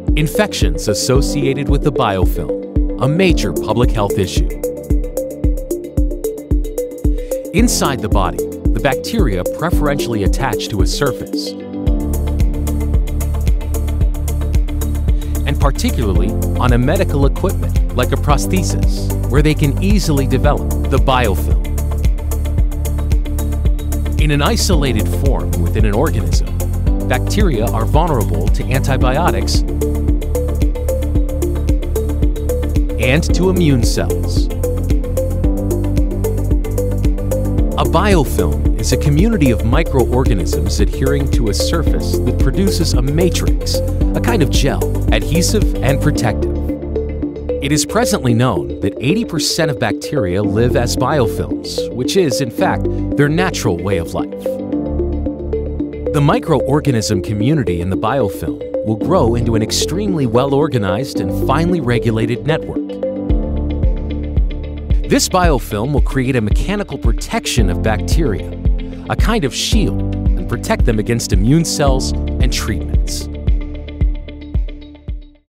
Infections associated with the biofilm, a major public health issue. Inside the body, the bacteria preferentially attach to a surface, and particularly on a medical equipment like a prosthesis, where they can easily develop the biofilm. In an isolated form within an organism, bacteria are vulnerable to antibiotics and to immune cells. A biofilm is a community of microorganisms adhering to a surface that produces a matrix, a kind of gel, adhesive and protective. It is presently known that 80% of bacteria live as biofilms, which is, in fact, their natural way of life. The microorganism community in the biofilm will grow into an extremely well-organized and finely regulated network. This biofilm will create a mechanical protection of bacteria, a kind of shield, and protect them against immune cells and treatments.